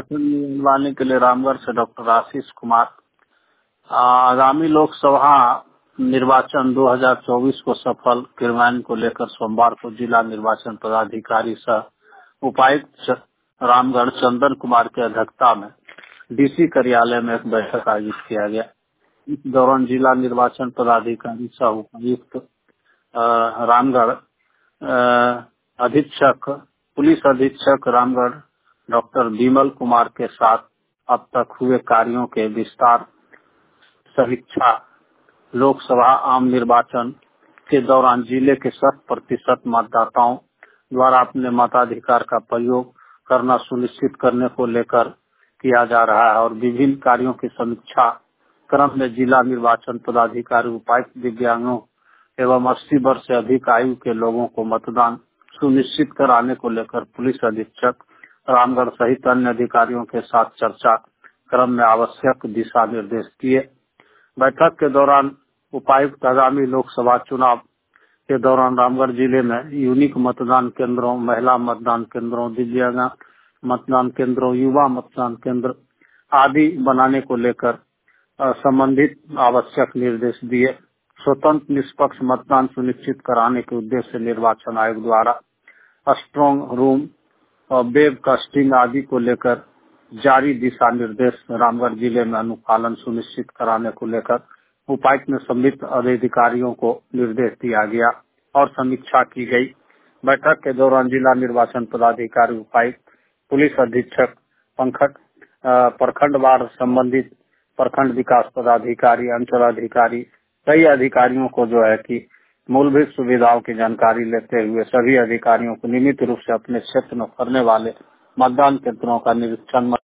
झारखंड लाने के लिए रामगढ़ से डॉक्टर आशीष कुमार। आगामी लोकसभा निर्वाचन 2024 को सफल क्रियान्वयन को लेकर सोमवार को जिला निर्वाचन पदाधिकारी सह उपायुक्त रामगढ़ चंदन कुमार की अध्यक्षता में डीसी कार्यालय में एक बैठक आयोजित किया गया। इस दौरान जिला निर्वाचन पदाधिकारी सह उपायुक्त रामगढ़ अधीक्षक पुलिस अधीक्षक रामगढ़ डॉक्टर विमल कुमार के साथ अब तक हुए कार्यों के विस्तार समीक्षा, लोकसभा आम निर्वाचन के दौरान जिले के 100% मतदाताओं द्वारा अपने मताधिकार का प्रयोग करना सुनिश्चित करने को लेकर किया जा रहा है और विभिन्न कार्यों की समीक्षा क्रम में जिला निर्वाचन पदाधिकारी उपायुक्त दिव्यांगों एवं 80 वर्ष से अधिक आयु के लोगों को मतदान सुनिश्चित कराने को लेकर पुलिस अधीक्षक रामगढ़ सहित अन्य अधिकारियों के साथ चर्चा क्रम में आवश्यक दिशा निर्देश दिए। बैठक के दौरान उपायुक्त आगामी लोकसभा चुनाव के दौरान रामगढ़ जिले में यूनिक मतदान केंद्रों, महिला मतदान केंद्रों, दिव्यांग मतदान केंद्रों, युवा मतदान केंद्र आदि बनाने को लेकर संबंधित आवश्यक निर्देश दिए। स्वतंत्र निष्पक्ष मतदान सुनिश्चित कराने के उद्देश्य से निर्वाचन आयोग द्वारा स्ट्रांग रूम और वेब कास्टिंग आदि को लेकर जारी दिशा निर्देश रामगढ़ जिले में अनुपालन सुनिश्चित कराने को लेकर उपायुक्त ने संबंधित अधिकारियों को निर्देश दिया गया और समीक्षा की गई। बैठक के दौरान जिला निर्वाचन पदाधिकारी, उपायुक्त, पुलिस अधीक्षक, प्रखंडवार संबंधित प्रखंड विकास पदाधिकारी, अंचल अधिकारी, कई अधिकारियों को जो है कि मूलभूत सुविधाओं की जानकारी लेते हुए सभी अधिकारियों को नियमित रूप से अपने क्षेत्र में करने वाले मतदान केंद्रों का निरीक्षण